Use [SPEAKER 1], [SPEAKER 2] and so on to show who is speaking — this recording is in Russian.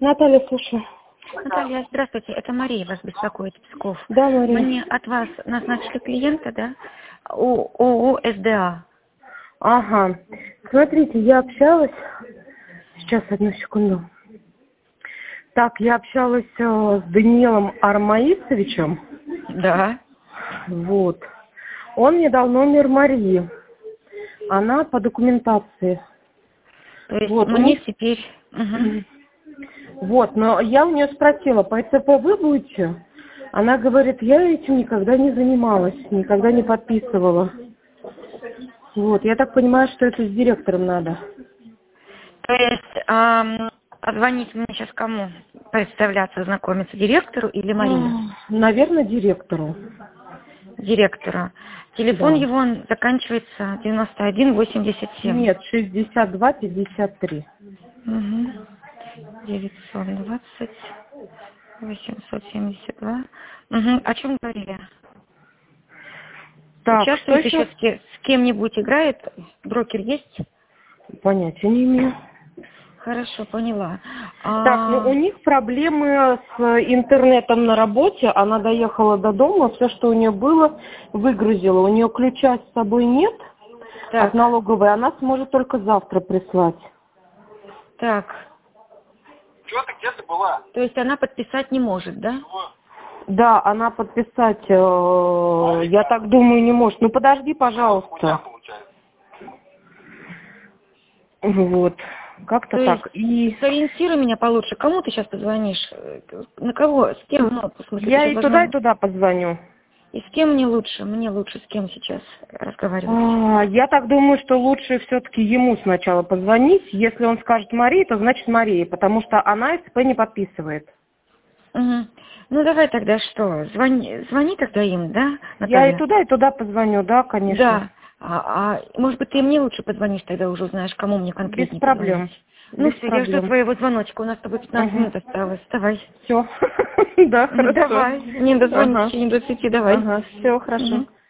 [SPEAKER 1] Наталья, слушаю.
[SPEAKER 2] Наталья, здравствуйте. Это Мария вас беспокоит, Псков.
[SPEAKER 1] Да, Мария.
[SPEAKER 2] Мне от вас назначили клиента, да? ООО СДА.
[SPEAKER 1] Ага. Смотрите, я общалась... Сейчас, одну секунду. Так, я общалась с Даниилом Армаисовичем.
[SPEAKER 2] Да.
[SPEAKER 1] Вот. Он мне дал номер Марии. Она по документации.
[SPEAKER 2] То есть
[SPEAKER 1] Вот,
[SPEAKER 2] у них теперь... Угу.
[SPEAKER 1] Вот, но я у нее спросила, по ЭЦП вы будете? Она говорит, я этим никогда не занималась, никогда не подписывала. Вот, я так понимаю, что это с директором надо.
[SPEAKER 2] То есть звонить мне сейчас кому? Представляться, знакомиться, директору или Марии?
[SPEAKER 1] Наверное, директору.
[SPEAKER 2] Директору. Телефон
[SPEAKER 1] Да.
[SPEAKER 2] его он заканчивается 9187.
[SPEAKER 1] Нет, 62-53.
[SPEAKER 2] Угу. 920 872. Угу. О чем говорили?
[SPEAKER 1] Так, что
[SPEAKER 2] Участвует еще
[SPEAKER 1] еще?
[SPEAKER 2] с кем-нибудь играет? Брокер есть?
[SPEAKER 1] Понятия не имею.
[SPEAKER 2] Хорошо, поняла.
[SPEAKER 1] Так, ну у них проблемы с интернетом на работе. Она доехала до дома, все, что у нее было, выгрузила. У нее ключа с собой нет от налоговой. Она сможет только завтра прислать.
[SPEAKER 2] Так.
[SPEAKER 3] Чего ты, где ты была?
[SPEAKER 2] То есть она подписать не может, да?
[SPEAKER 1] Да, она подписать, я так думаю, не может. Ну подожди, пожалуйста. Вот. Как-то
[SPEAKER 2] То
[SPEAKER 1] так.
[SPEAKER 2] есть,
[SPEAKER 1] И
[SPEAKER 2] сориентируй меня получше. Кому ты сейчас позвонишь? На кого? С кем? Ну, в смысле,
[SPEAKER 1] я
[SPEAKER 2] ты
[SPEAKER 1] и
[SPEAKER 2] должна...
[SPEAKER 1] туда позвоню.
[SPEAKER 2] И с кем мне лучше? Мне лучше с кем сейчас разговаривать?
[SPEAKER 1] Я так думаю, что лучше все-таки ему сначала позвонить. Если он скажет Марии, то значит Мария, потому что она СП не подписывает.
[SPEAKER 2] Угу. Ну давай тогда что? Звони тогда им, да,
[SPEAKER 1] Я
[SPEAKER 2] Наталья?
[SPEAKER 1] и туда позвоню, да, конечно.
[SPEAKER 2] Да. Может быть, ты мне лучше позвонишь, тогда уже узнаешь, кому мне конкретнее
[SPEAKER 1] Без проблем.
[SPEAKER 2] позвонить. Ну
[SPEAKER 1] Без
[SPEAKER 2] все, я жду
[SPEAKER 1] проблем.
[SPEAKER 2] твоего звоночка. У нас с тобой 15 минут осталось. Давай.
[SPEAKER 1] Все. Да, хорошо.
[SPEAKER 2] Давай. Не дозвонись в течение 20, давай.
[SPEAKER 1] Ага, все, хорошо.